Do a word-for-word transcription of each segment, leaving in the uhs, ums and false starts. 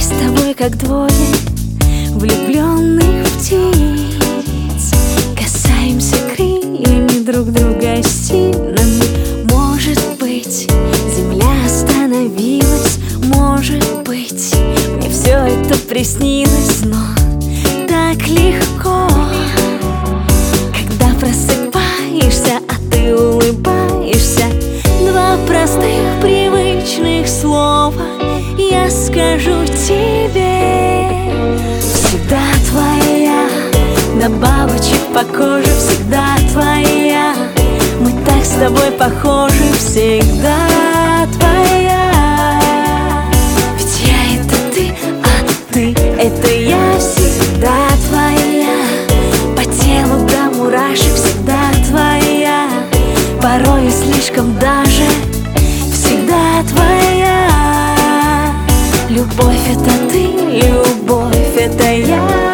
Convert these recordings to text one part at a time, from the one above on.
с тобой как двое влюбленных птиц, касаемся крыльями друг друга сильными. Может быть, земля остановилась, может быть, мне все это приснилось, но так легко, когда просыпаешься, а ты улыбаешься. Два простых привычных слова я скажу тебе: всегда твоя, до бабочек по коже всегда твоя. Мы так с тобой похожи, всегда твоя. Ведь я — это ты, а ты — это я. Всегда твоя, по телу до мурашек всегда твоя. Порой слишком даже всегда твоя. Любовь — это ты, любовь — это я.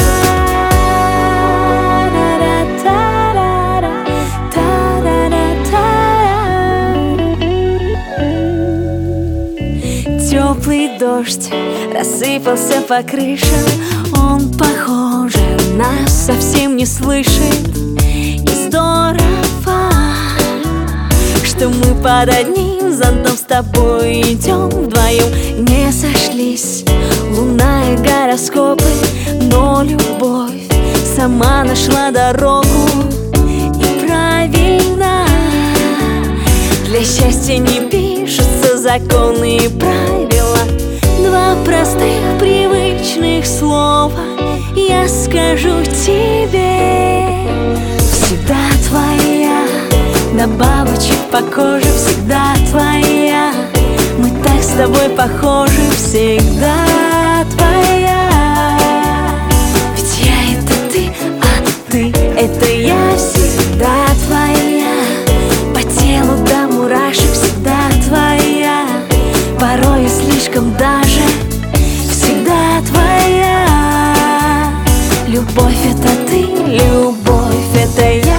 Теплый дождь рассыпался по крышам, он, похоже, нас совсем не слышит. И здорово, что мы под одним зонтом с тобой идем вдвоем. Не сошлись луна и гороскопы, но любовь сама нашла дорогу. И правильно, для счастья не пишутся законы и правила. Два простых привычных слова я скажу тебе: всегда твоя, до бабочек по коже всегда твоя. Мы так с тобой похожи, всегда твоя. Ведь я — это ты, а ты — это я. Всегда твоя, по телу до мурашек всегда твоя. Порой слишком даже всегда твоя. Любовь — это ты, любовь — это я.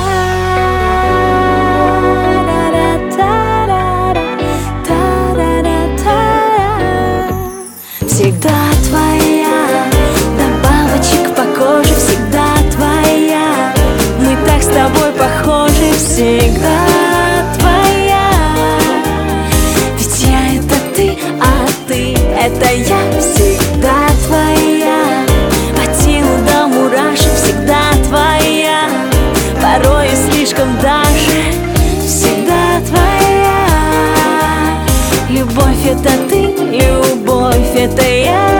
Всегда твоя, до бабочек по коже всегда твоя. Мы так с тобой похожи, всегда твоя. Ведь я — это ты, а ты — это я. Всегда твоя, по телу до мурашек всегда твоя. Порой слишком даже всегда твоя. Любовь — это ты, любовь — это я.